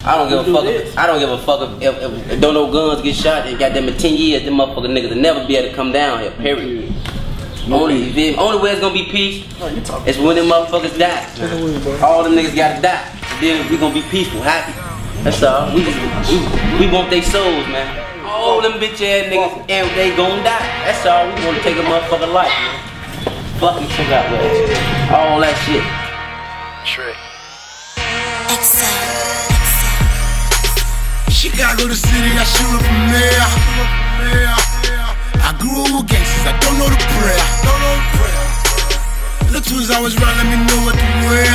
I don't give a fuck. I don't give a fuck if don't no guns get shot. They got them in 10 years. Them motherfucking niggas will never be able to come down here. Period. Only way it's gonna be peace is when them motherfuckers die. All them niggas gotta die. Then we gonna be peaceful, happy. That's all. We want their souls, man. All them bitch ass niggas and they gon' die. That's all. We wanna take a motherfucking life, man. Fucking fuck out with us. All that shit. Trey. Chicago the city, I shoot up from there. I grew up with gangsters, I don't know the prayer. The twins always round, let me know what to wear.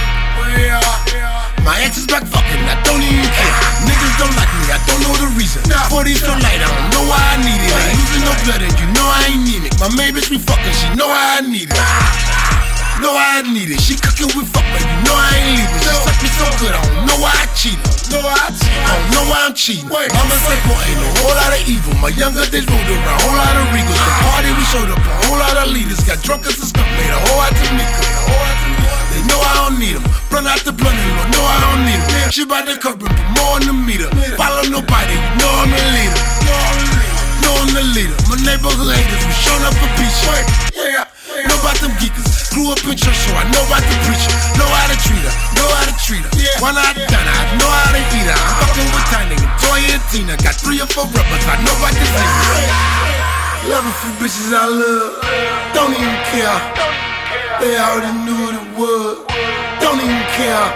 My ex is back fucking, I don't even care. Niggas don't like me, I don't know the reason. 40's so light, I don't know why I need it. Ain't losing no blood and you know I ain't need it. My main bitch be fucking, she know I need it. Know I need it. She cooking with fuck, but you know I ain't leaving. She suck me so good, I don't know why I cheated. I don't know why I'm cheating. Mama said, boy, ain't no whole lot of evil. My younger days rolled around, whole lot of Regals. The party we showed up, a whole lot of leaders. Got drunk as a skunk, made a whole lot to me. They know I don't need them. Run out the blunt, they know I don't need them. She bout to cover, put more on the meter. Follow nobody, you know I'm the leader. Know I'm the leader. My neighborhood haters, we showing up for peace. Know about them geekers. Grew up in church, so I know about the preacher. Know how to treat her, know how to treat her. When I done, I know how to eat her. I'm fucking with Tiny, Toy and Tina. Got 3 or 4 rubbers, I know about this nigga. Love a few bitches I love, don't even care. They already knew what it was, don't even care.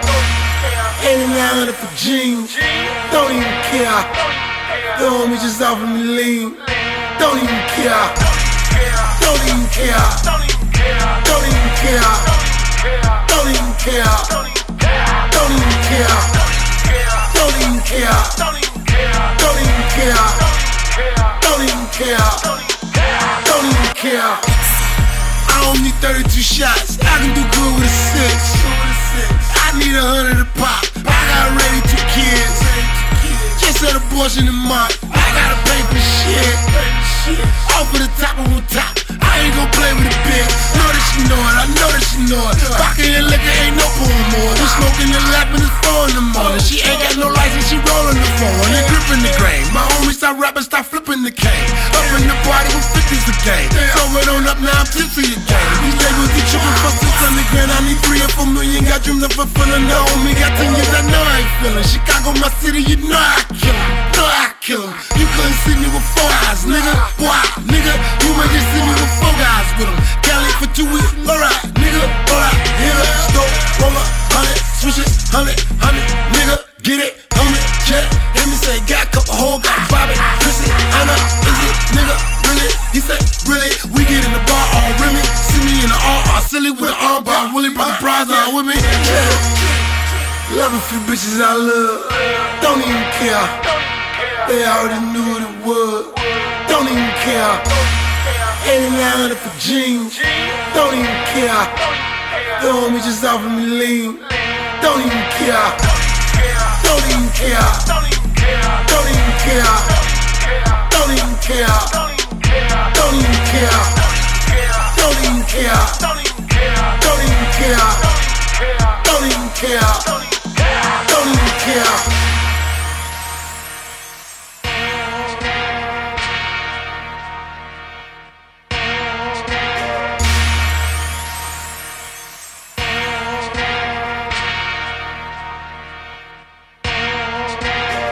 8900 for jeans, don't even care. The homie just offered me lean, don't even care. Don't even care. Don't even care. Don't even care. Don't even care. Don't even care. Don't even care. Don't even care. Don't even care. Don't even care. I don't need 32 shots. I can do good with a 6. I need 100 to pop. I got ready 2 kids. Just had abortion in mind. I gotta pay for shit. Off of the top, I'm on top. I ain't gon' play with a bitch. Know that she know it, I know that she know it. Vodka and liquor ain't no porn more. We smoking and laughing, it's 4 in the morning. She ain't got no license, she rollin' the phone. They gripping the grain. My homies start rapping, start flipping the cane. Up in the party with 50's the game. Throw it on up, now I'm tipsy again. These labels be tripping for 600 grand. I need 3 or 4 million. Got dreams of fulfilling. The homie got 10 years, I know I ain't feeling. Chicago, my city, you know I kill him. Know I kill him. You couldn't see me with 4 eyes, nigga. Why, nigga? You might just see me with 4 guys with them. Cali for 2 weeks, alright, nigga, alright. Hit up, scope, roll up, 100, switch it, 100, nigga, get it, homie, check. Hear me say, got a couple whole, got Bobby, Chrissy, Anna, is it, nigga, really? He said, really? We get in the bar, all Remy. See me in the all silly with an arm bar. Willie brought the prize on with me. Love a few bitches I love, don't even care. They already knew what it was, don't even care. 8900 for jeans, don't even care. The homie just offered me lean, don't even care.